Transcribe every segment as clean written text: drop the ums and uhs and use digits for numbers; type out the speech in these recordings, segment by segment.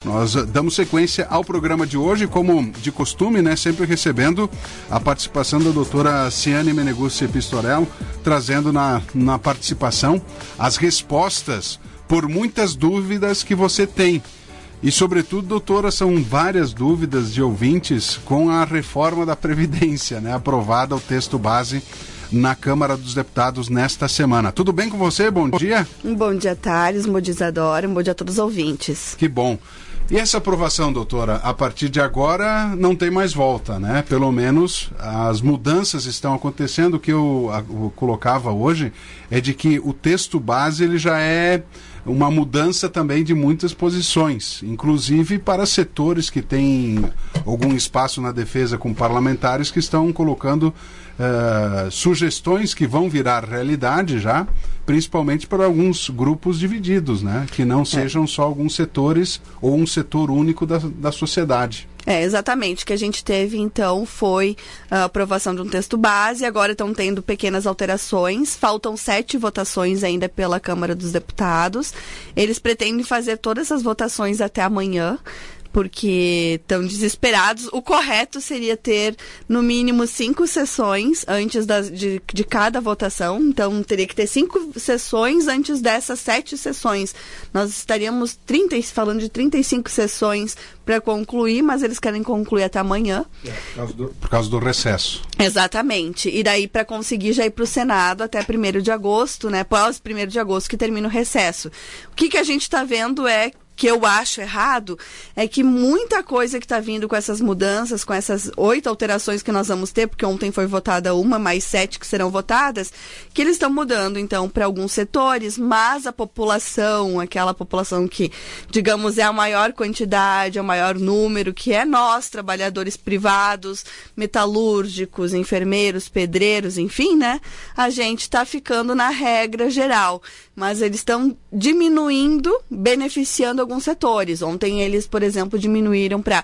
Nós damos sequência ao programa de hoje, como de costume, né, sempre recebendo a participação da doutora Ciane Meneguzzi Pistorello, trazendo na participação as respostas por muitas dúvidas que você tem. E, sobretudo, doutora, são várias dúvidas de ouvintes com a reforma da Previdência, né, aprovada o texto base na Câmara dos Deputados nesta semana. Tudo bem com você? Bom dia. Bom dia, Thales, bom dia, Isadora, bom dia a todos os ouvintes. Que bom. E essa aprovação, doutora, a partir de agora não tem mais volta, né? Pelo menos as mudanças estão acontecendo. O que eu colocava hoje é de que o texto base ele já é uma mudança também de muitas posições, inclusive para setores que têm algum espaço na defesa com parlamentares que estão colocando sugestões que vão virar realidade já, principalmente para alguns grupos divididos, né? Que não sejam só alguns setores ou um setor único da sociedade. Exatamente. O que a gente teve, então, foi a aprovação de um texto base, agora estão tendo pequenas alterações, faltam 7 votações ainda pela Câmara dos Deputados. Eles pretendem fazer todas essas votações até amanhã, porque estão desesperados. O correto seria ter, no mínimo, 5 sessões antes de cada votação. Então, teria que ter 5 sessões antes dessas 7 sessões. Nós estaríamos falando de 35 sessões para concluir, mas eles querem concluir até amanhã. Por causa do recesso. Exatamente. E daí, para conseguir já ir para o Senado até 1º de agosto, né? Após 1º de agosto que termina o recesso. O que a gente está vendo que eu acho errado, é que muita coisa que está vindo com essas mudanças, com essas 8 alterações que nós vamos ter, porque ontem foi votada uma, mais 7 que serão votadas, que eles estão mudando, então, para alguns setores, mas a população, aquela população que, digamos, é a maior quantidade, é o maior número, que é nós, trabalhadores privados, metalúrgicos, enfermeiros, pedreiros, enfim, né? A gente está ficando na regra geral, mas eles estão diminuindo, beneficiando alguns setores. Ontem eles, por exemplo, diminuíram para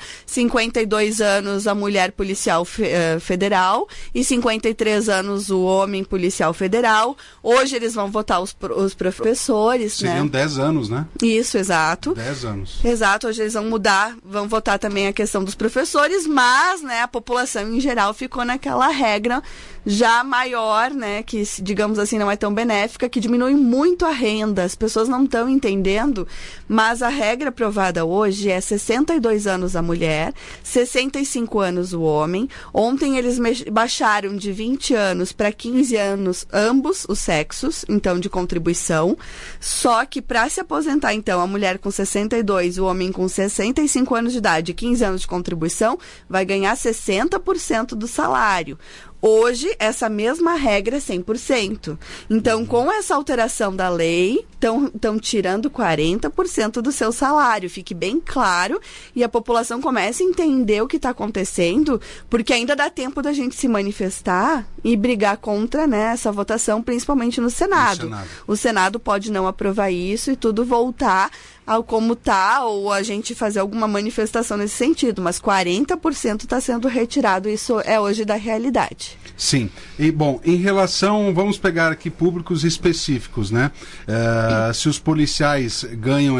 52 anos a mulher policial federal e 53 anos o homem policial federal. Hoje eles vão votar os professores, seriam, né? 10 anos, né? Isso, exato. 10 anos. Exato, hoje eles vão mudar, vão votar também a questão dos professores, mas, né, a população em geral ficou naquela regra já maior, né, que, digamos assim, não é tão benéfica, que diminui muito a renda. As pessoas não estão entendendo, mas a regra aprovada hoje é 62 anos a mulher, 65 anos o homem. Ontem eles baixaram de 20 anos para 15 anos ambos os sexos, então, de contribuição. Só que para se aposentar, então, a mulher com 62 e o homem com 65 anos de idade e 15 anos de contribuição, vai ganhar 60% do salário. Hoje, essa mesma regra é 100%. Então, com essa alteração da lei, estão tirando 40% do seu salário. Fique bem claro e a população comece a entender o que está acontecendo, porque ainda dá tempo da gente se manifestar e brigar contra, né, essa votação, principalmente no Senado. O Senado pode não aprovar isso e tudo voltar ao como está, ou a gente fazer alguma manifestação nesse sentido, mas 40% está sendo retirado, isso é hoje da realidade. Sim, e bom, em relação, vamos pegar aqui públicos específicos, né? Se os policiais ganham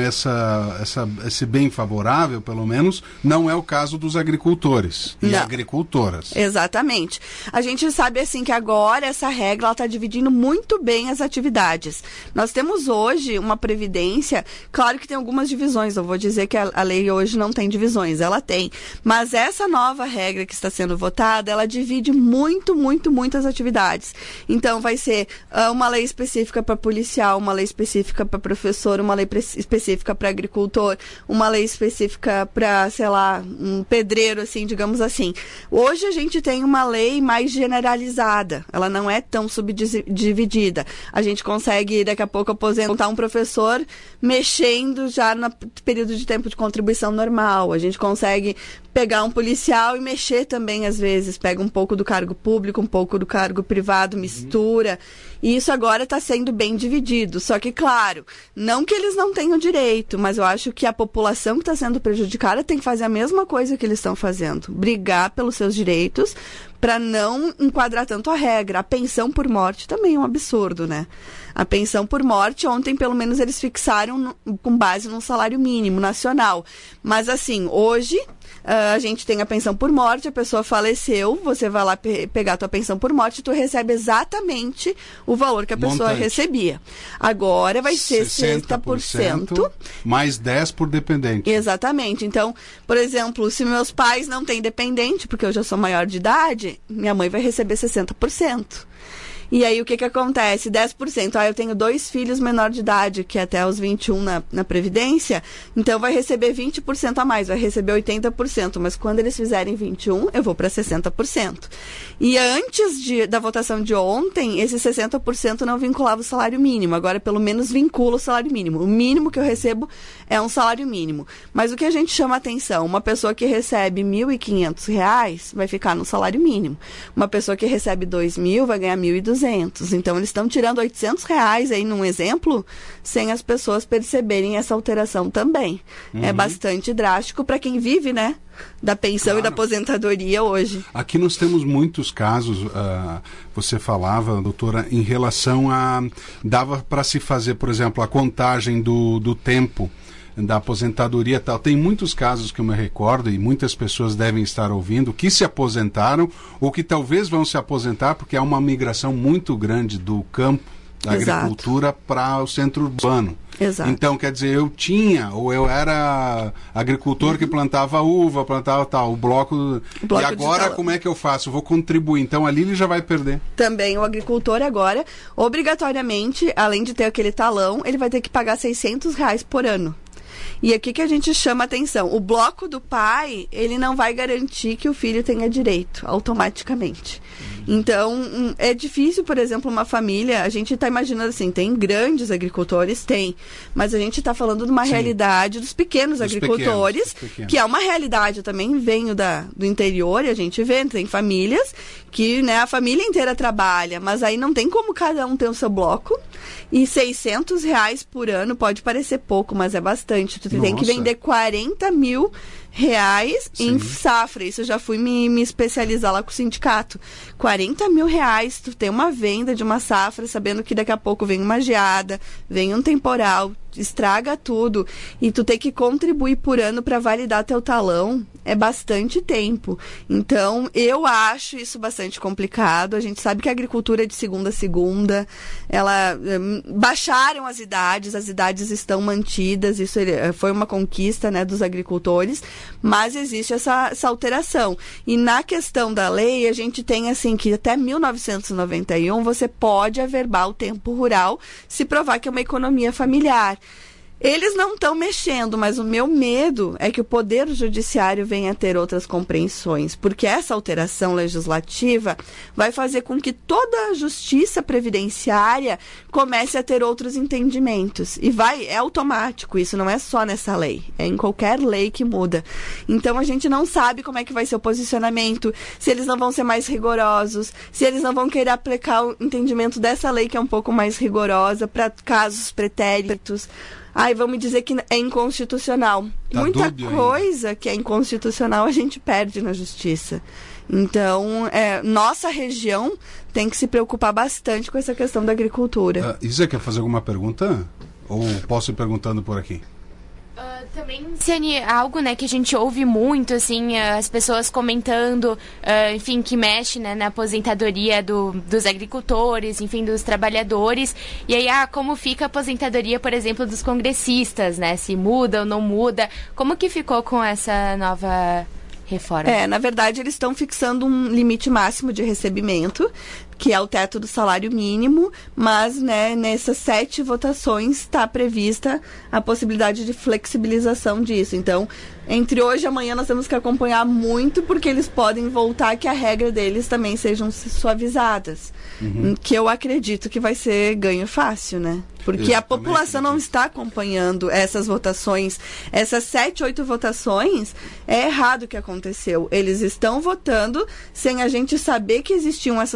esse bem favorável, pelo menos, não é o caso dos agricultores e agricultoras. Exatamente. A gente sabe, assim, que agora essa regra está dividindo muito bem as atividades. Nós temos hoje uma previdência, claro que tem algumas divisões, não vou dizer que a lei hoje não tem divisões, ela tem, mas essa nova regra que está sendo votada, ela divide muitas atividades. Então, vai ser uma lei específica para policial, uma lei específica para professor, uma lei específica para agricultor, uma lei específica para, sei lá, um pedreiro, assim, digamos assim. Hoje a gente tem uma lei mais generalizada, ela não é tão subdividida. A gente consegue, daqui a pouco, aposentar um professor mexendo já no período de tempo de contribuição normal. A gente consegue pegar um policial e mexer também, às vezes. Pega um pouco do cargo público, um pouco do cargo privado, mistura. E isso agora está sendo bem dividido. Só que, claro, não que eles não tenham direito, mas eu acho que a população que está sendo prejudicada tem que fazer a mesma coisa que eles estão fazendo. Brigar pelos seus direitos para não enquadrar tanto a regra. A pensão por morte também é um absurdo, né? A pensão por morte, ontem, pelo menos, eles fixaram com base no salário mínimo nacional. Mas, assim, hoje, a gente tem a pensão por morte, a pessoa faleceu, você vai lá pegar a tua pensão por morte, tu recebe exatamente o valor que a pessoa recebia. Agora vai ser 60%. Mais 10% por dependente. Exatamente. Então, por exemplo, se meus pais não têm dependente, porque eu já sou maior de idade, minha mãe vai receber 60%. E aí, o que acontece? 10%. Eu tenho 2 filhos menor de idade, que até os 21 na Previdência, então vai receber 20% a mais, vai receber 80%. Mas quando eles fizerem 21%, eu vou para 60%. E antes da votação de ontem, esse 60% não vinculava o salário mínimo. Agora, pelo menos, vincula o salário mínimo. O mínimo que eu recebo é um salário mínimo. Mas o que a gente chama atenção? Uma pessoa que recebe R$ 1.500 vai ficar no salário mínimo. Uma pessoa que recebe R$ 2.000 vai ganhar R$ 1.200. Então, eles estão tirando R$ 800 aí, num exemplo, sem as pessoas perceberem essa alteração também. É bastante drástico para quem vive, né, da pensão e da aposentadoria hoje. Aqui nós temos muitos casos, você falava, doutora, em relação a... Dava para se fazer, por exemplo, a contagem do tempo da aposentadoria e tal. Tem muitos casos que eu me recordo e muitas pessoas devem estar ouvindo que se aposentaram ou que talvez vão se aposentar porque há uma migração muito grande do campo, da agricultura para o centro urbano. Exato. Então, quer dizer, eu era agricultor que plantava uva, plantava tal, o bloco e agora como é que eu faço? Vou contribuir. Então, ali ele já vai perder. Também o agricultor agora, obrigatoriamente, além de ter aquele talão, ele vai ter que pagar R$600 por ano. E aqui que a gente chama atenção. O bloco do pai, ele não vai garantir que o filho tenha direito, automaticamente. Então, é difícil, por exemplo, uma família, a gente está imaginando assim, tem grandes agricultores, tem, mas a gente está falando de uma realidade dos pequenos agricultores, pequenos. Que é uma realidade, eu também venho do interior e a gente vê, tem famílias que, né, a família inteira trabalha, mas aí não tem como cada um ter o seu bloco, e R$600 por ano pode parecer pouco, mas é bastante. Tu tem que vender R$40 mil em safra. Isso eu já fui me especializar lá com o sindicato. R$40 mil, tu tem uma venda de uma safra, sabendo que daqui a pouco vem uma geada, vem um temporal, estraga tudo, e tu tem que contribuir por ano para validar teu talão, é bastante tempo. Então, eu acho isso bastante complicado. A gente sabe que a agricultura é de segunda a segunda, baixaram as idades estão mantidas, isso foi uma conquista, né, dos agricultores, mas existe essa alteração. E na questão da lei, a gente tem assim que até 1991 você pode averbar o tempo rural se provar que é uma economia familiar. Eles não estão mexendo, mas o meu medo é que o Poder Judiciário venha a ter outras compreensões, porque essa alteração legislativa vai fazer com que toda a justiça previdenciária comece a ter outros entendimentos. E é automático, isso não é só nessa lei, é em qualquer lei que muda. Então a gente não sabe como é que vai ser o posicionamento, se eles não vão ser mais rigorosos, se eles não vão querer aplicar o entendimento dessa lei que é um pouco mais rigorosa para casos pretéritos. Vamos dizer que é inconstitucional. Muita coisa que é inconstitucional a gente perde na justiça. Então, nossa região tem que se preocupar bastante com essa questão da agricultura. Isa, quer fazer alguma pergunta? Ou posso ir perguntando por aqui? Também, Ciane, algo, né, que a gente ouve muito, assim, as pessoas comentando, enfim, que mexe, né, na aposentadoria dos agricultores, enfim, dos trabalhadores. E aí, como fica a aposentadoria, por exemplo, dos congressistas, né? Se muda ou não muda. Como que ficou com essa nova reforma? Na verdade, eles estão fixando um limite máximo de recebimento, que é o teto do salário mínimo, mas, né, nessas 7 votações está prevista a possibilidade de flexibilização disso. Então, entre hoje e amanhã nós temos que acompanhar muito, porque eles podem voltar que a regra deles também sejam suavizadas. Que eu acredito que vai ser ganho fácil, né? Porque a população não está acompanhando essas votações. Essas 7, 8 votações, é errado o que aconteceu. Eles estão votando sem a gente saber que existiam essas possíveis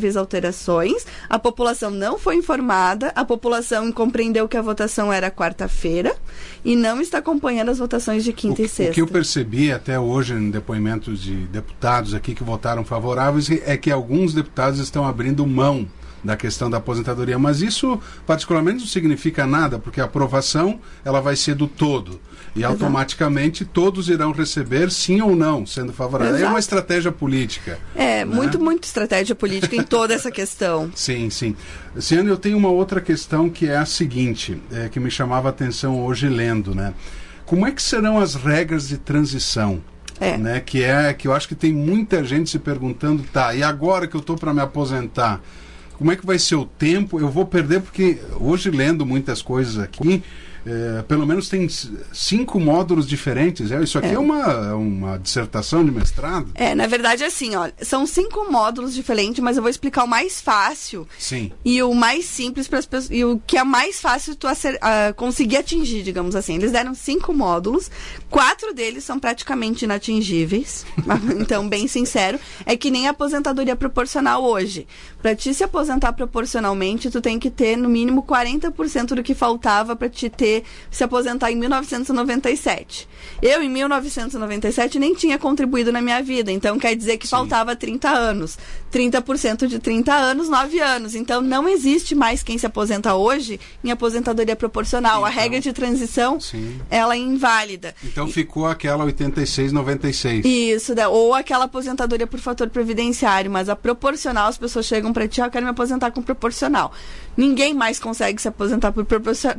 possíveis alterações, a população não foi informada, a população compreendeu que a votação era quarta-feira e não está acompanhando as votações de quinta e sexta. O que eu percebi até hoje em depoimentos de deputados aqui que votaram favoráveis é que alguns deputados estão abrindo mão da questão da aposentadoria, mas isso particularmente não significa nada, porque a aprovação ela vai ser do todo e automaticamente todos irão receber sim ou não, sendo favorável. É uma estratégia política. É, né? muito estratégia política em toda essa questão. Sim. Ciane, eu tenho uma outra questão que é a seguinte, que me chamava a atenção hoje lendo, né? Como é que serão as regras de transição? Né? Que eu acho que tem muita gente se perguntando, tá, e agora que eu estou para me aposentar, como é que vai ser o tempo? Eu vou perder, porque hoje lendo muitas coisas aqui, pelo menos tem 5 módulos diferentes. Isso aqui é uma dissertação de mestrado? Na verdade, assim, ó, são 5 módulos diferentes, mas eu vou explicar o mais fácil. Sim. E o mais simples para as pessoas, e o que é mais fácil tu conseguir atingir, digamos assim. Eles deram 5 módulos, 4 deles são praticamente inatingíveis. Então, bem sincero, é que nem a aposentadoria proporcional hoje. Para te se aposentar proporcionalmente, tu tem que ter no mínimo 40% do que faltava para te se aposentar em 1997. Eu, em 1997, nem tinha contribuído na minha vida, então quer dizer que faltava 30 anos. 30% de 30 anos, 9 anos. Então, não existe mais quem se aposenta hoje em aposentadoria proporcional. Então, a regra de transição, ela é inválida. Então, ficou aquela 86-96. Isso, ou aquela aposentadoria por fator previdenciário, mas a proporcional, as pessoas chegam para ti, eu quero me aposentar com proporcional. Ninguém mais consegue se aposentar por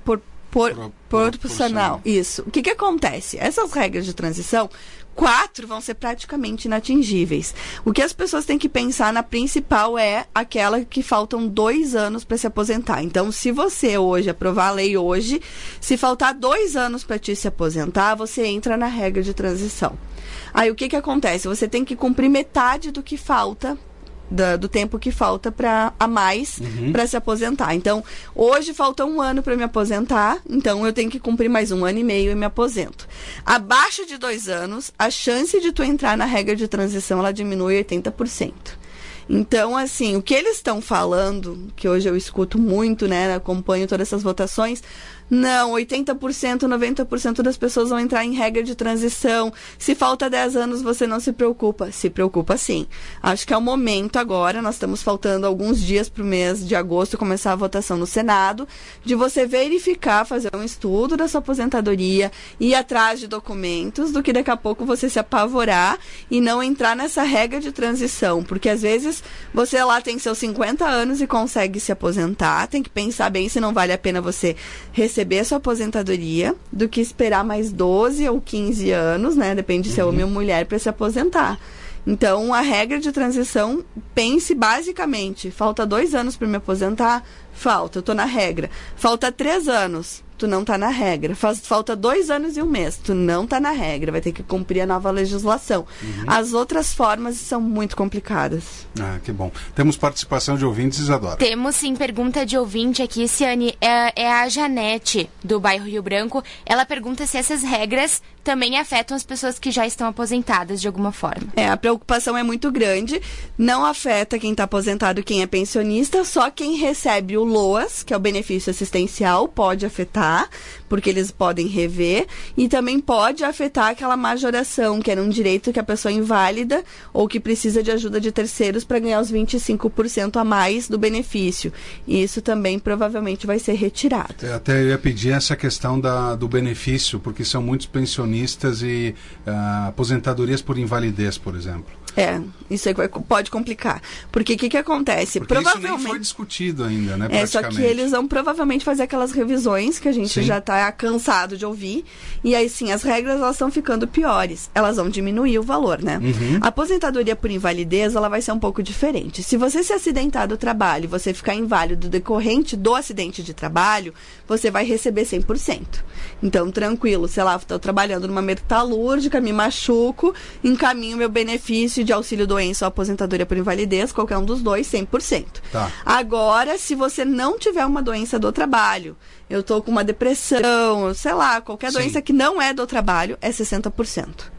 proporcional. Isso. O que acontece? Essas regras de transição, 4 vão ser praticamente inatingíveis. O que as pessoas têm que pensar na principal é aquela que faltam 2 anos para se aposentar. Então, se você hoje aprovar a lei hoje, se faltar 2 anos para te se aposentar, você entra na regra de transição. Aí, o que acontece? Você tem que cumprir metade do que falta, do tempo que falta a mais para se aposentar. Então, hoje falta 1 ano para me aposentar, então eu tenho que cumprir mais 1 ano e meio e me aposento. Abaixo de 2 anos, a chance de tu entrar na regra de transição, ela diminui 80%. Então, assim, o que eles estão falando, que hoje eu escuto muito, né, acompanho todas essas votações, não, 80%, 90% das pessoas vão entrar em regra de transição. Se falta 10 anos, você não se preocupa. Se preocupa, sim. Acho que é o momento agora, nós estamos faltando alguns dias para o mês de agosto começar a votação no Senado, de você verificar, fazer um estudo da sua aposentadoria, ir atrás de documentos, do que daqui a pouco você se apavorar e não entrar nessa regra de transição. Porque às vezes você lá tem seus 50 anos e consegue se aposentar, tem que pensar bem se não vale a pena você receber a sua aposentadoria do que esperar mais 12 ou 15 anos, né? Depende se é homem ou mulher, para se aposentar. Então, a regra de transição, pense basicamente, falta 2 anos para me aposentar? Falta, eu tô na regra. Falta 3 anos, tu não tá na regra. Falta 2 anos e 1 mês, tu não tá na regra. Vai ter que cumprir a nova legislação. As outras formas são muito complicadas. Ah, que bom. Temos participação de ouvintes, Isadora. Temos sim, pergunta de ouvinte aqui, Ciane. É a Janete, do bairro Rio Branco. Ela pergunta se essas regras também afetam as pessoas que já estão aposentadas de alguma forma. A preocupação é muito grande. Não afeta quem está aposentado, quem é pensionista, só quem recebe o LOAS, que é o benefício assistencial, pode afetar, porque eles podem rever, e também pode afetar aquela majoração, que era um direito que a pessoa inválida ou que precisa de ajuda de terceiros para ganhar os 25% a mais do benefício. E isso também provavelmente vai ser retirado. Até eu ia pedir essa questão do benefício, porque são muitos pensionistas e aposentadorias por invalidez, por exemplo. Isso aí pode complicar. Porque o que acontece? Porque provavelmente, isso nem foi discutido ainda, né? Só que eles vão provavelmente fazer aquelas revisões que a gente já está cansado de ouvir. E aí, sim, as regras elas estão ficando piores. Elas vão diminuir o valor, né? A aposentadoria por invalidez, ela vai ser um pouco diferente. Se você se acidentar do trabalho e você ficar inválido decorrente do acidente de trabalho, você vai receber 100%. Então, tranquilo. Sei lá, estou trabalhando numa metalúrgica, me machuco, encaminho meu benefício de auxílio-doença ou aposentadoria por invalidez, qualquer um dos dois, 100%. Tá. Agora, se você não tiver uma doença do trabalho, eu tô com uma depressão, sei lá, qualquer doença que não é do trabalho, é 60%.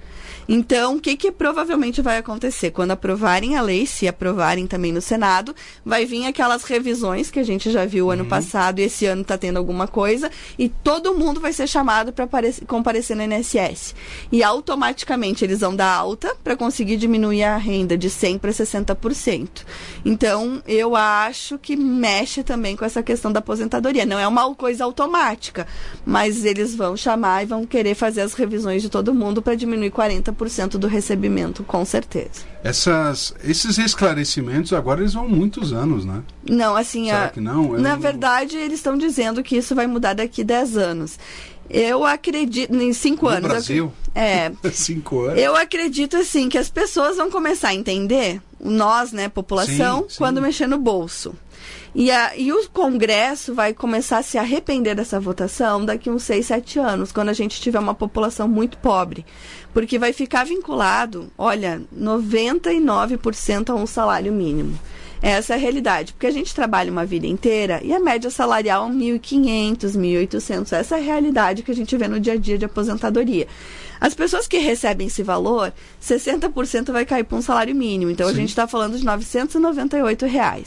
Então, o que provavelmente vai acontecer? Quando aprovarem a lei, se aprovarem também no Senado, vai vir aquelas revisões que a gente já viu ano passado, e esse ano está tendo alguma coisa, e todo mundo vai ser chamado para comparecer no INSS. E automaticamente eles vão dar alta para conseguir diminuir a renda de 100% para 60%. Então, eu acho que mexe também com essa questão da aposentadoria. Não é uma coisa automática, mas eles vão chamar e vão querer fazer as revisões de todo mundo para diminuir 40% do recebimento, com certeza. Esses esclarecimentos agora eles vão muitos anos, né? Não, assim... Será que não? Na verdade, eles estão dizendo que isso vai mudar daqui 10 anos. Eu acredito... Em 5 anos. No Brasil? 5 anos. Eu acredito, assim, que as pessoas vão começar a entender, nós, né, população, sim. quando mexer no bolso. E o Congresso vai começar a se arrepender dessa votação daqui uns 6, 7 anos, quando a gente tiver uma população muito pobre. Porque vai ficar vinculado, olha, 99% a um salário mínimo. Essa é a realidade, porque a gente trabalha uma vida inteira e a média salarial é 1.500, 1.800. Essa é a realidade que a gente vê no dia a dia de aposentadoria. As pessoas que recebem esse valor, 60% vai cair para um salário mínimo. Então, a gente está falando de R$ 998.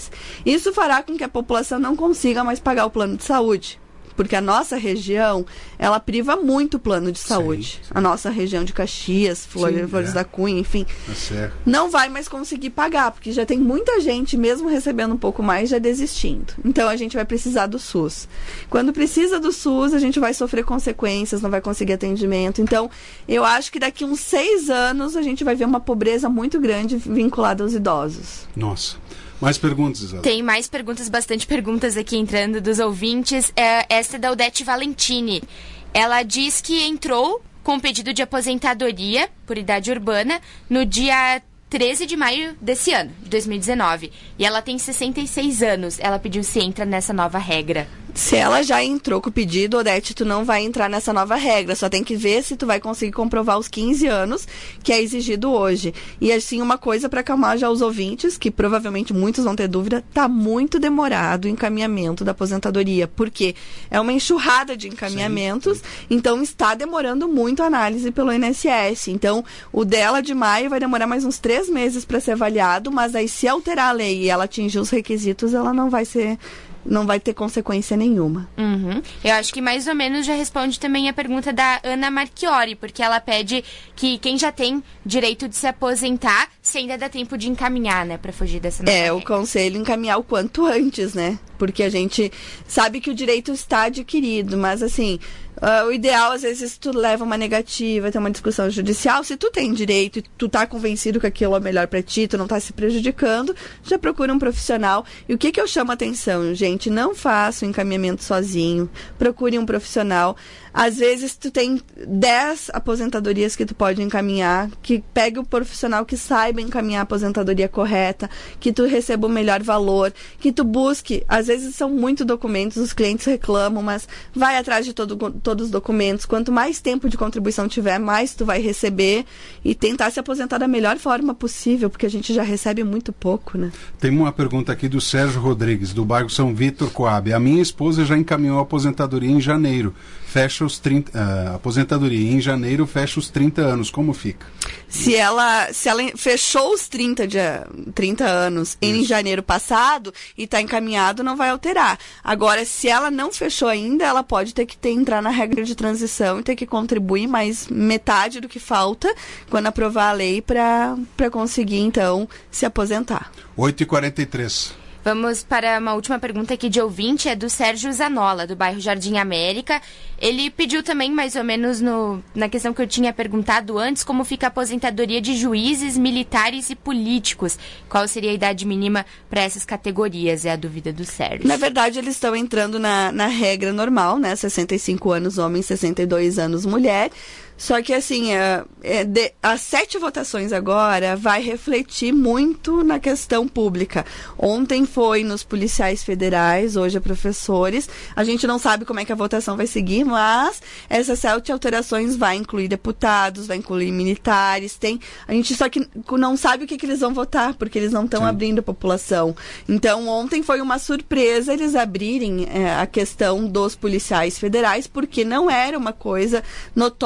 Isso fará com que a população não consiga mais pagar o plano de saúde. Porque a nossa região, ela priva muito o plano de saúde. Sim. A nossa região de Caxias, Flores da Cunha, enfim, não vai mais conseguir pagar, porque já tem muita gente, mesmo recebendo um pouco mais, já desistindo. Então, a gente vai precisar do SUS. Quando precisa do SUS, a gente vai sofrer consequências, não vai conseguir atendimento. Então, eu acho que daqui uns 6 anos, a gente vai ver uma pobreza muito grande vinculada aos idosos. Nossa. Mais perguntas, Isabel? Tem mais perguntas, bastante perguntas aqui entrando dos ouvintes. Essa é da Odete Valentini. Ela diz que entrou com pedido de aposentadoria por idade urbana no dia 13 de maio desse ano, de 2019. E ela tem 66 anos. Ela pediu se entra nessa nova regra. Se ela já entrou com o pedido, Odete, tu não vai entrar nessa nova regra. Só tem que ver se tu vai conseguir comprovar os 15 anos que é exigido hoje. E assim, uma coisa para acalmar já os ouvintes, que provavelmente muitos vão ter dúvida, tá muito demorado o encaminhamento da aposentadoria, porque é uma enxurrada de encaminhamentos, então está demorando muito a análise pelo INSS. Então, o dela de maio vai demorar mais uns 3 meses para ser avaliado, mas aí se alterar a lei e ela atingir os requisitos, ela não vai ter consequência nenhuma. Eu acho que mais ou menos já responde também a pergunta da Ana Marchiori, porque ela pede que quem já tem direito de se aposentar, se ainda dá tempo de encaminhar, né, para fugir dessa nova regra. O conselho encaminhar o quanto antes, né? Porque a gente sabe que o direito está adquirido, mas assim, o ideal, às vezes, tu leva uma negativa, tem uma discussão judicial, se tu tem direito e tu tá convencido que aquilo é melhor pra ti, tu não tá se prejudicando, já procura um profissional. E o que eu chamo a atenção, gente, não faça o encaminhamento sozinho, procure um profissional. Às vezes, tu tem 10 aposentadorias que tu pode encaminhar, que pegue o profissional que saiba encaminhar a aposentadoria correta, que tu receba o melhor valor, que tu busque. Às vezes, são muitos documentos, os clientes reclamam, mas vai atrás de todos os documentos. Quanto mais tempo de contribuição tiver, mais tu vai receber e tentar se aposentar da melhor forma possível, porque a gente já recebe muito pouco, né? Tem uma pergunta aqui do Sérgio Rodrigues, do bairro São Vítor, Coab. A minha esposa já encaminhou a aposentadoria em janeiro. Fecha os 30... aposentadoria em janeiro, fecha os 30 anos. Como fica? Se ela fechou os 30 anos em janeiro passado e está encaminhado, não vai alterar. Agora, se ela não fechou ainda, ela pode ter que entrar na regra de transição e ter que contribuir mais metade do que falta quando aprovar a lei para conseguir, então, se aposentar. 8h43. Vamos para uma última pergunta aqui de ouvinte, é do Sérgio Zanola, do bairro Jardim América. Ele pediu também, mais ou menos na questão que eu tinha perguntado antes, como fica a aposentadoria de juízes, militares e políticos. Qual seria a idade mínima para essas categorias? É a dúvida do Sérgio. Na verdade, eles estão entrando na regra normal, né? 65 anos homem, 62 anos mulher. Só que, assim, as 7 votações agora vai refletir muito na questão pública. Ontem foi nos policiais federais, hoje é professores. A gente não sabe como é que a votação vai seguir, mas essas 7 alterações vai incluir deputados, vai incluir militares. A gente só que não sabe o que eles vão votar, porque eles não estão abrindo a população. Então, ontem foi uma surpresa eles abrirem a questão dos policiais federais, porque não era uma coisa notória, a população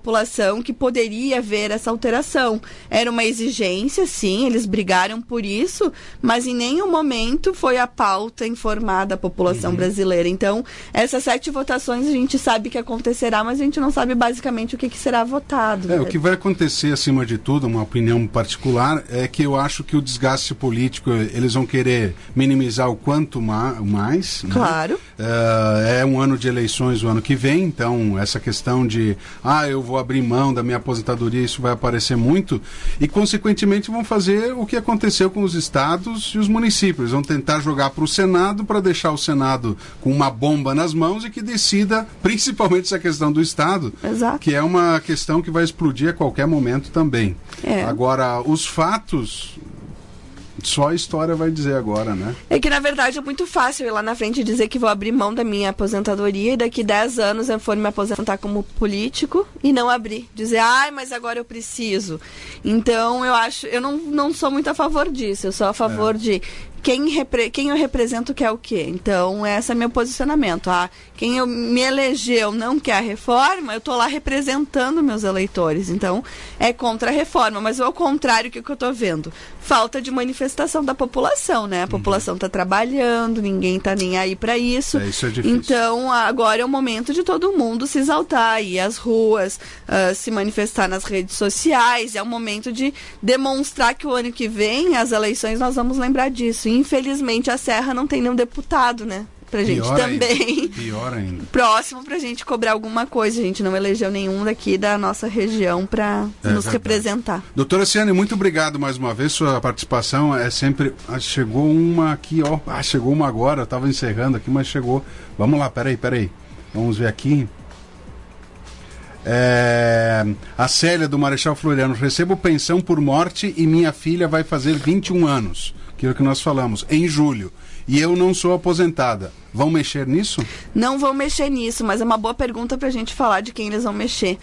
população que poderia haver essa alteração. Era uma exigência, sim, eles brigaram por isso, mas em nenhum momento foi a pauta informar da população brasileira. Então, essas 7 votações a gente sabe que acontecerá, mas a gente não sabe basicamente o que será votado. O que vai acontecer, acima de tudo, uma opinião particular, é que eu acho que o desgaste político, eles vão querer minimizar o quanto mais. Claro. Né? É um ano de eleições o ano que vem, então essa questão de eu vou abrir mão da minha aposentadoria, isso vai aparecer muito, e consequentemente vão fazer o que aconteceu com os estados e os municípios, vão tentar jogar para o Senado, para deixar o Senado com uma bomba nas mãos e que decida principalmente essa questão do estado. Exato. Que é uma questão que vai explodir a qualquer momento também. Agora, os fatos, só a história vai dizer agora, né? É que, na verdade, é muito fácil ir lá na frente e dizer que vou abrir mão da minha aposentadoria e daqui 10 anos eu for me aposentar como político e não abrir. Dizer, mas agora eu preciso. Então, eu não sou muito a favor disso. Eu sou a favor de quem eu represento quer o quê? Então, esse é meu posicionamento. Quem me elegeu não quer a reforma, eu estou lá representando meus eleitores. Então, é contra a reforma. Mas, ao contrário, o que eu estou vendo? Falta de manifestação da população, né? A população está trabalhando, ninguém está nem aí para isso. Isso é difícil. Então, agora é o momento de todo mundo se exaltar, ir às ruas, se manifestar nas redes sociais. É o momento de demonstrar que o ano que vem, as eleições, nós vamos lembrar disso. Infelizmente, a Serra não tem nenhum deputado, né? Pra gente também. Pior ainda. Próximo pra gente cobrar alguma coisa. A gente não elegeu nenhum daqui da nossa região pra nos representar. Doutora Ciane, muito obrigado mais uma vez. Sua participação é sempre... chegou uma aqui, chegou uma agora. Eu tava encerrando aqui, mas chegou. Vamos lá, peraí. Vamos ver aqui. A Célia do Marechal Floriano: recebo pensão por morte e minha filha vai fazer 21 anos. Aquilo que nós falamos, em julho. E eu não sou aposentada. Vão mexer nisso? Não vão mexer nisso, mas é uma boa pergunta pra gente falar de quem eles vão mexer.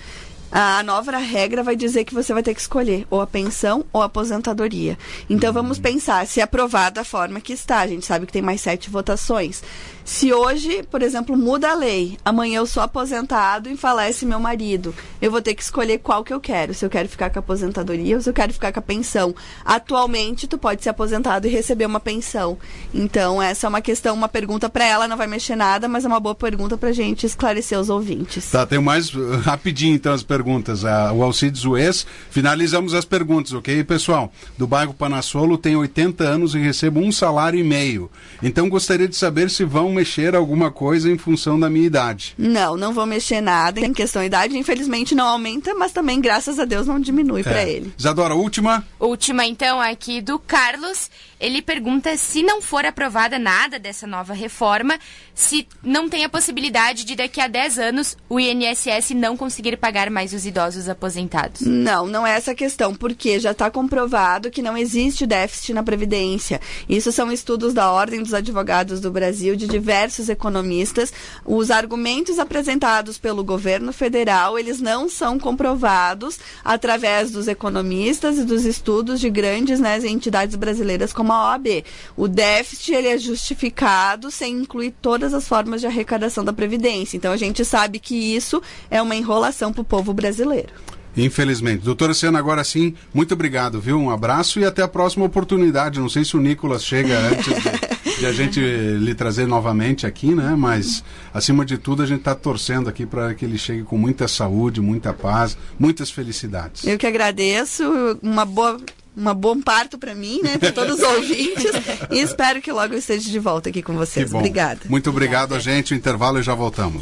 A nova regra vai dizer que você vai ter que escolher ou a pensão ou a aposentadoria. Então vamos pensar, se aprovada a forma que está, a gente sabe que tem mais 7 votações. Se hoje, por exemplo, muda a lei, amanhã eu sou aposentado e falece meu marido, eu vou ter que escolher qual que eu quero, se eu quero ficar com a aposentadoria ou se eu quero ficar com a pensão. Atualmente, tu pode ser aposentado e receber uma pensão. Então, essa é uma questão, uma pergunta para ela, não vai mexer nada, mas é uma boa pergunta pra gente esclarecer os ouvintes. Tá, tem mais rapidinho então as perguntas. O Alcides Ues, finalizamos as perguntas, ok, pessoal? Do bairro Panassolo, tenho 80 anos e recebo 1,5 salário. Então, gostaria de saber se vão mexer alguma coisa em função da minha idade. Não vão mexer nada em questão de idade. Infelizmente não aumenta, mas também, graças a Deus, não diminui para ele. Isadora, última? Última, então, aqui do Carlos. Ele pergunta se não for aprovada nada dessa nova reforma, se não tem a possibilidade de daqui a 10 anos o INSS não conseguir pagar mais os idosos aposentados. Não é essa a questão, porque já está comprovado que não existe déficit na Previdência. Isso são estudos da Ordem dos Advogados do Brasil, de diversos economistas. Os argumentos apresentados pelo governo federal, eles não são comprovados através dos economistas e dos estudos de grandes entidades brasileiras como a OAB. O déficit ele é justificado sem incluir todas as formas de arrecadação da Previdência. Então a gente sabe que isso é uma enrolação para o povo brasileiro. Infelizmente. Doutora Ciane, agora sim, muito obrigado, viu? Um abraço e até a próxima oportunidade. Não sei se o Nicolas chega antes de a gente lhe trazer novamente aqui, né? Mas, acima de tudo, a gente está torcendo aqui para que ele chegue com muita saúde, muita paz, muitas felicidades. Eu que agradeço. Um bom parto para mim, né? Para todos os ouvintes. E espero que logo eu esteja de volta aqui com vocês. Obrigada. Muito obrigado a gente. O intervalo e já voltamos.